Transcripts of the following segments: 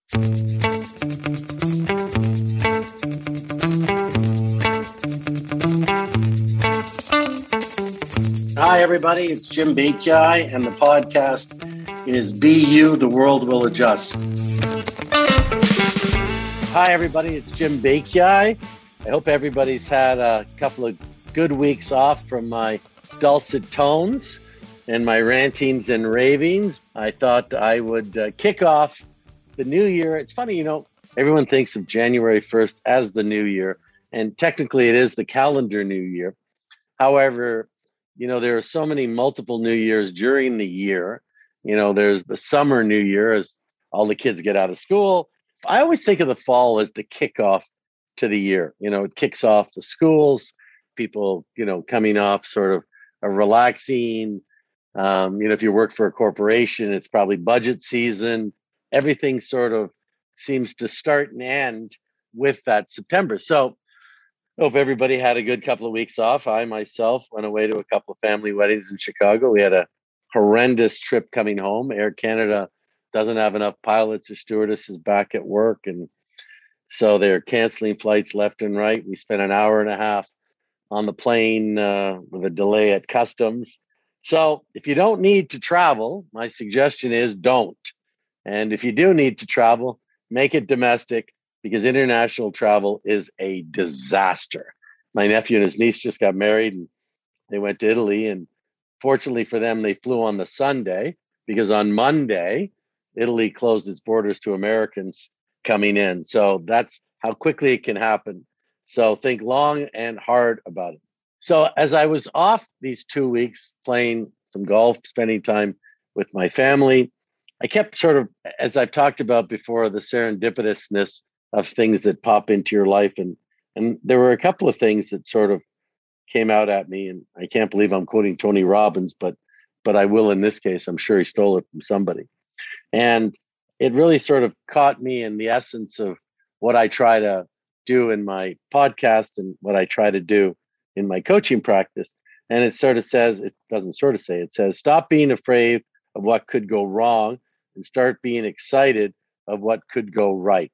Hi, everybody. It's Jim Bakiai, and the podcast is Be You, the World Will Adjust. Hi, everybody. It's Jim Bakiai. I hope everybody's had a couple of good weeks off from my dulcet tones and my rantings and ravings. I thought I would kick off the new year. It's funny, everyone thinks of January 1st as the new year, and technically it is the calendar new year. However, there are so many multiple new years during the year. There's the summer new year as all the kids get out of school. I always think of the fall as the kickoff to the year. It kicks off the schools, people, coming off sort of a relaxing, if you work for a corporation, it's probably budget season. Everything sort of seems to start and end with that September. So hope everybody had a good couple of weeks off. I myself went away to a couple of family weddings in Chicago. We had a horrendous trip coming home. Air Canada doesn't have enough pilots or stewardesses back at work, and so they're canceling flights left and right. We spent an hour and a half on the plane with a delay at customs. So if you don't need to travel, my suggestion is don't. And if you do need to travel, make it domestic, because international travel is a disaster. My nephew and his niece just got married, and they went to Italy. And fortunately for them, they flew on the Sunday, because on Monday, Italy closed its borders to Americans coming in. So that's how quickly it can happen. So think long and hard about it. So as I was off these 2 weeks playing some golf, spending time with my family, I kept sort of, as I've talked about before, the serendipitousness of things that pop into your life. And there were a couple of things that sort of came out at me. And I can't believe I'm quoting Tony Robbins, but I will in this case. I'm sure he stole it from somebody. And it really sort of caught me in the essence of what I try to do in my podcast and what I try to do in my coaching practice. And it sort of says, it doesn't sort of say, it says, stop being afraid of what could go wrong and start being excited of what could go right.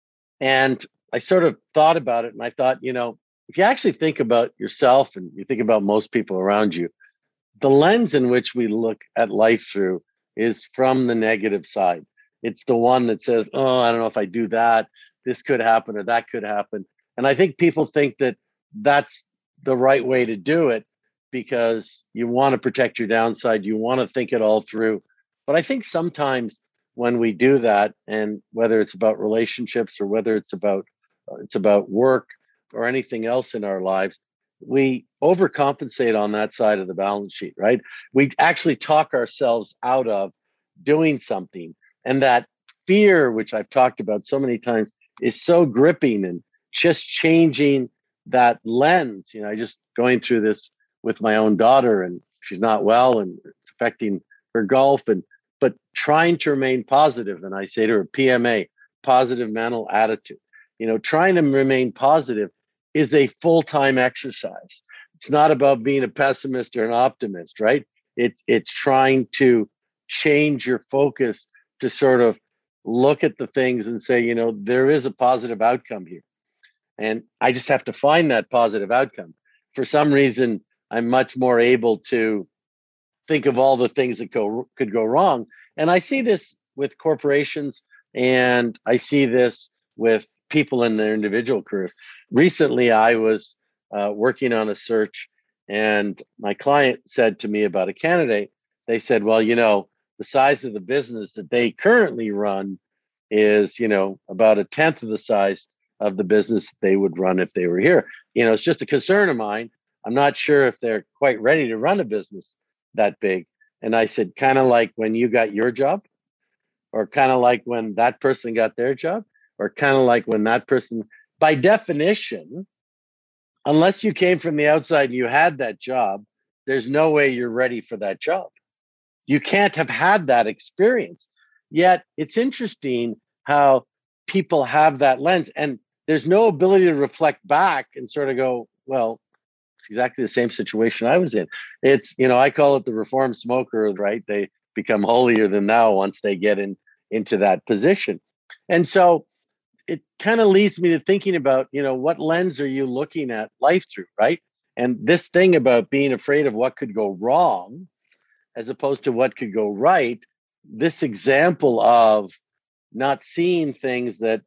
And I sort of thought about it, and I thought, if you actually think about yourself and you think about most people around you, the lens in which we look at life through is from the negative side. It's the one that says, oh, I don't know if I do that, this could happen or that could happen. And I think people think that that's the right way to do it because you want to protect your downside. You want to think it all through. But I think sometimes when we do that, and whether it's about relationships or whether it's about work or anything else in our lives, we overcompensate on that side of the balance sheet, right? We actually talk ourselves out of doing something. And that fear, which I've talked about so many times, is so gripping, and just changing that lens. I just going through this with my own daughter, and she's not well, and it's affecting her golf, but trying to remain positive. And I say to her, PMA, positive mental attitude. Trying to remain positive is a full-time exercise. It's not about being a pessimist or an optimist, right? It's trying to change your focus to sort of look at the things and say, there is a positive outcome here. And I just have to find that positive outcome. For some reason, I'm much more able to think of all the things that could go wrong. And I see this with corporations, and I see this with people in their individual careers. Recently, I was working on a search, and my client said to me about a candidate. They said, well, the size of the business that they currently run is, about a tenth of the size of the business they would run if they were here. It's just a concern of mine. I'm not sure if they're quite ready to run a business that big. And I said, kind of like when you got your job, or kind of like when that person got their job, or kind of like when that person, by definition, unless you came from the outside and you had that job, there's no way you're ready for that job. You can't have had that experience. Yet it's interesting how people have that lens, and there's no ability to reflect back and sort of go, well, it's exactly the same situation I was in. It's, I call it the reformed smoker, right? They become holier than thou once they get into that position. And so it kind of leads me to thinking about, what lens are you looking at life through, right? And this thing about being afraid of what could go wrong as opposed to what could go right, this example of not seeing things that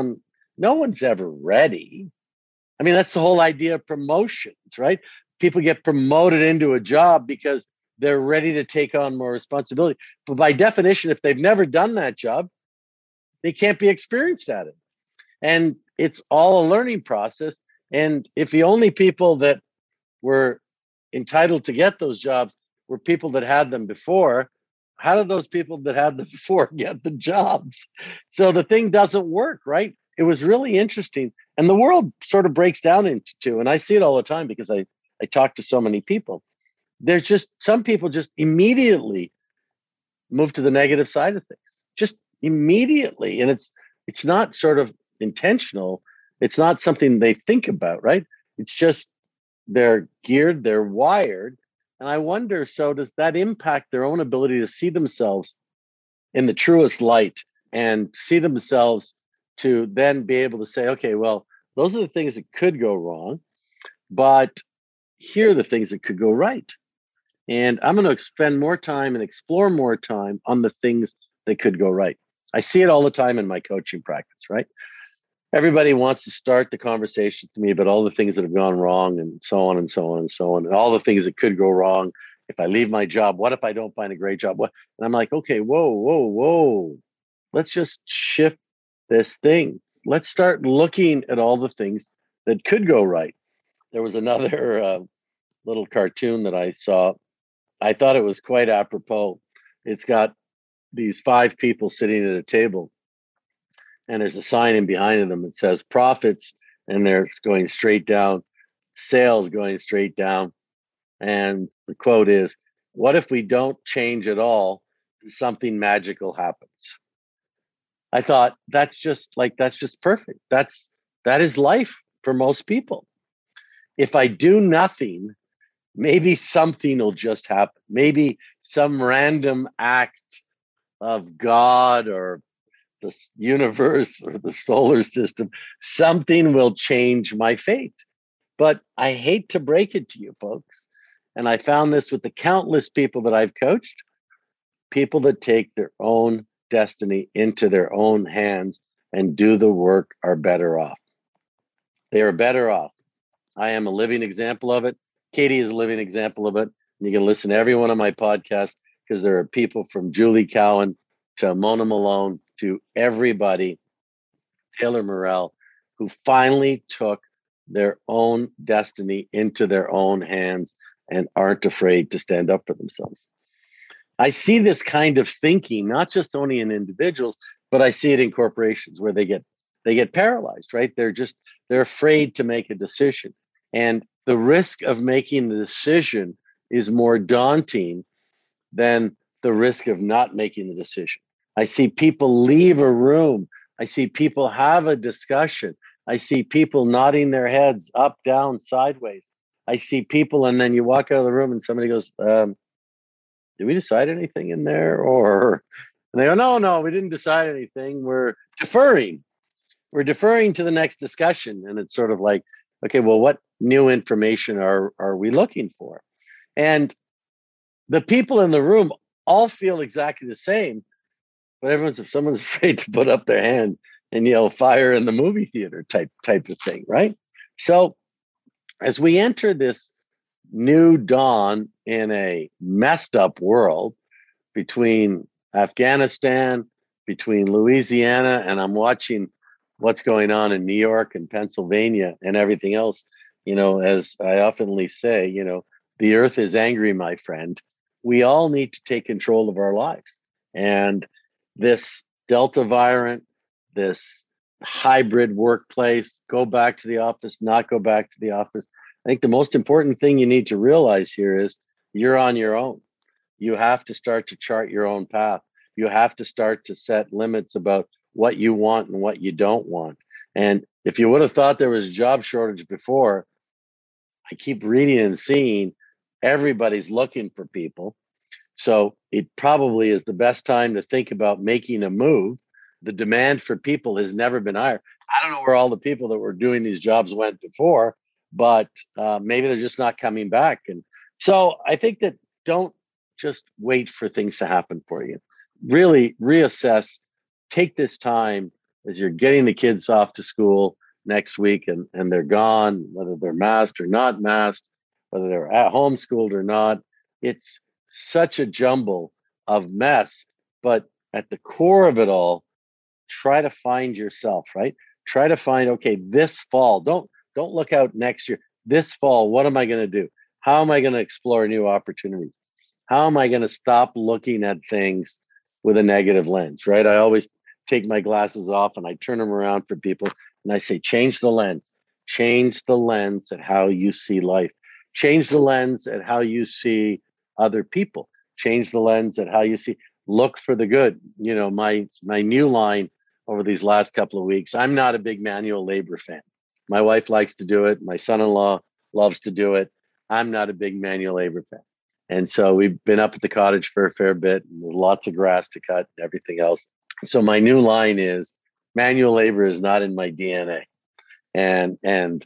no one's ever ready. I mean, that's the whole idea of promotions, right? People get promoted into a job because they're ready to take on more responsibility. But by definition, if they've never done that job, they can't be experienced at it. And it's all a learning process. And if the only people that were entitled to get those jobs were people that had them before, how did those people that had them before get the jobs? So the thing doesn't work, right? It was really interesting. And the world sort of breaks down into two. And I see it all the time because I talk to so many people. There's just some people just immediately move to the negative side of things, just immediately. And it's not sort of intentional. It's not something they think about, right? It's just they're geared, they're wired. And I wonder, so does that impact their own ability to see themselves in the truest light and see themselves to then be able to say, okay, well, those are the things that could go wrong, but here are the things that could go right. And I'm going to spend more time and explore more time on the things that could go right. I see it all the time in my coaching practice, right? Everybody wants to start the conversation to me about all the things that have gone wrong and so on and so on and so on, and all the things that could go wrong. If I leave my job, what if I don't find a great job? What? And I'm like, okay, whoa. Let's just shift this thing. Let's start looking at all the things that could go right. There was another little cartoon that I saw. I thought it was quite apropos. It's got these 5 people sitting at a table, and there's a sign in behind them that says profits, and they're going straight down, sales going straight down. And the quote is, what if we don't change at all and something magical happens? I thought that's just perfect. That is life for most people. If I do nothing, maybe something will just happen. Maybe some random act of God or the universe or the solar system, something will change my fate. But I hate to break it to you folks. And I found this with the countless people that I've coached. People that take their own destiny into their own hands and do the work are better off. They are better off. I am a living example of it. Katie is a living example of it. And you can listen to every one of my podcasts because there are people from Julie Cowan to Mona Malone to everybody, Taylor Morrell, who finally took their own destiny into their own hands and aren't afraid to stand up for themselves. I see this kind of thinking, not just only in individuals, but I see it in corporations where they get paralyzed, right? They're afraid to make a decision. And the risk of making the decision is more daunting than the risk of not making the decision. I see people leave a room. I see people have a discussion. I see people nodding their heads up, down, sideways. I see people, and then you walk out of the room and somebody goes, did we decide anything in there? And they go, no, we didn't decide anything. We're deferring. We're deferring to the next discussion. And it's sort of like, okay, well, what new information are we looking for? And the people in the room all feel exactly the same, but someone's afraid to put up their hand and yell fire in the movie theater type of thing, right? So as we enter this new dawn in a messed up world between Afghanistan, between Louisiana, and I'm watching what's going on in New York and Pennsylvania and everything else, as I oftenly say, the earth is angry, my friend. We all need to take control of our lives. And this Delta variant, this hybrid workplace, go back to the office, not go back to the office. I think the most important thing you need to realize here is you're on your own. You have to start to chart your own path. You have to start to set limits about what you want and what you don't want. And if you would have thought there was a job shortage before, I keep reading and seeing everybody's looking for people. So it probably is the best time to think about making a move the demand for people has never been higher. I don't know where all the people that were doing these jobs went before, but maybe they're just not coming back. And so I think that don't just wait for things to happen for you. Really reassess, take this time as you're getting the kids off to school next week and they're gone, whether they're masked or not masked, whether they're at home schooled or not. It's such a jumble of mess, but at the core of it all, try to find yourself, right? Try to find, okay, this fall, don't look out next year. This fall, what am I going to do? How am I going to explore new opportunities? How am I going to stop looking at things with a negative lens, right? I always take my glasses off and I turn them around for people and I say, change the lens. Change the lens at how you see life. Change the lens at how you see other people. Change the lens at how you see, look for the good. You know, my new line over these last couple of weeks, I'm not a big manual labor fan. My wife likes to do it. My son-in-law loves to do it. I'm not a big manual labor fan. And so we've been up at the cottage for a fair bit, and there's lots of grass to cut and everything else. So my new line is manual labor is not in my DNA. And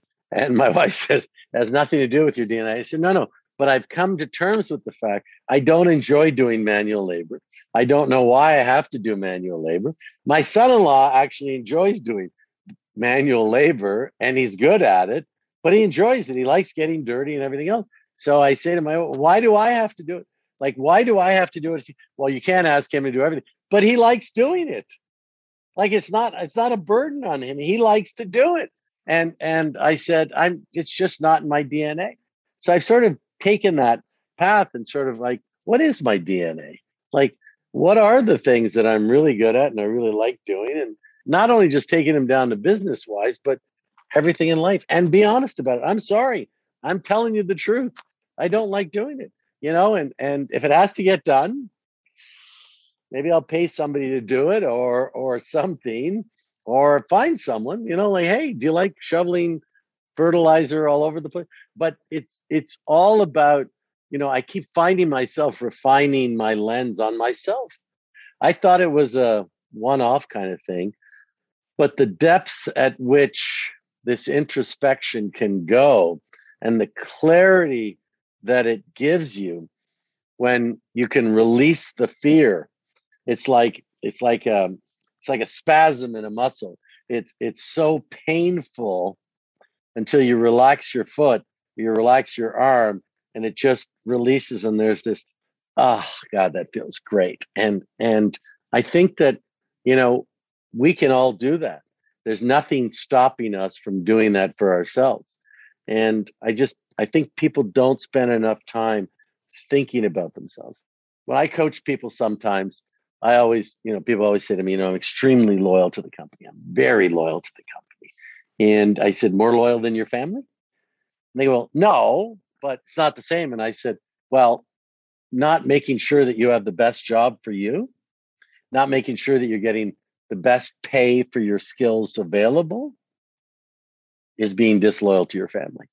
my wife says, it has nothing to do with your DNA. I said, no, but I've come to terms with the fact I don't enjoy doing manual labor. I don't know why I have to do manual labor. My son-in-law actually enjoys doing manual labor and he's good at it, but he enjoys it. He likes getting dirty and everything else. So I say to my wife, why do I have to do it? Like, why do I have to do it? Well, you can't ask him to do everything, but he likes doing it. Like it's not a burden on him. He likes to do it. And I said, it's just not in my DNA. So I've sort of taken that path and sort of like, what is my DNA? Like, what are the things that I'm really good at and I really like doing? And not only just taking them down to business wise, but everything in life, and be honest about it. I'm sorry. I'm telling you the truth. I don't like doing it, you know, and if it has to get done, maybe I'll pay somebody to do it or something, or find someone, you know, like, hey, do you like shoveling fertilizer all over the place? But it's all about, you know, I keep finding myself refining my lens on myself. I thought it was a one-off kind of thing, but the depths at which this introspection can go and the clarity that it gives you when you can release the fear, it's like a spasm in a muscle. It's so painful until you relax your foot, you relax your arm, and it just releases. And there's this, oh God, that feels great. And I think that, you know, we can all do that. There's nothing stopping us from doing that for ourselves. And I think people don't spend enough time thinking about themselves. When I coach people sometimes, I always, you know, people always say to me, you know, I'm extremely loyal to the company. I'm very loyal to the company. And I said, more loyal than your family? And they go, well, no, but it's not the same. And I said, well, not making sure that you have the best job for you, not making sure that you're getting the best pay for your skills available is being disloyal to your family.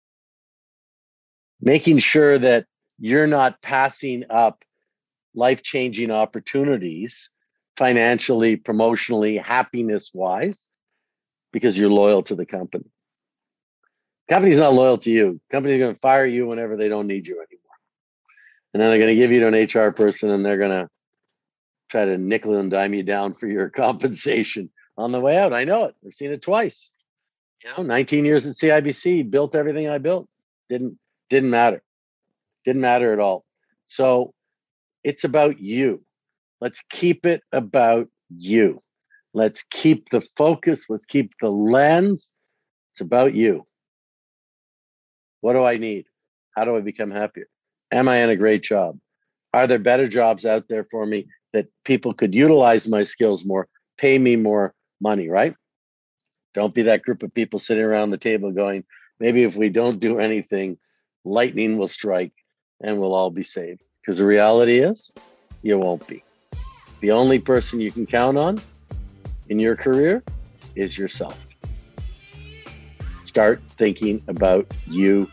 Making sure that you're not passing up life-changing opportunities financially, promotionally, happiness-wise, because you're loyal to the company. Company's not loyal to you. Company's going to fire you whenever they don't need you anymore. And then they're going to give you to an HR person and they're going to try to nickel and dime you down for your compensation on the way out. I know it. I've seen it twice. You know, 19 years at CIBC, built everything I built. Didn't matter. Didn't matter at all. So it's about you. Let's keep it about you. Let's keep the focus. Let's keep the lens. It's about you. What do I need? How do I become happier? Am I in a great job? Are there better jobs out there for me that people could utilize my skills more, pay me more money, right? Don't be that group of people sitting around the table going, maybe if we don't do anything, lightning will strike and we'll all be saved. Because the reality is, you won't be. The only person you can count on in your career is yourself. Start thinking about you.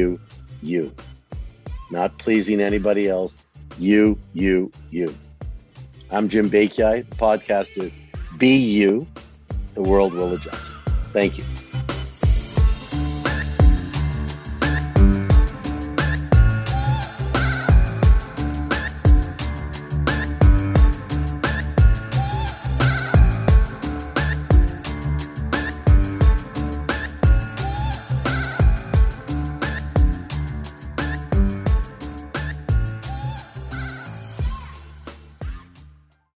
Not pleasing anybody else. You. I'm Jim Bakiai. The podcast is be you. The world will adjust. Thank you.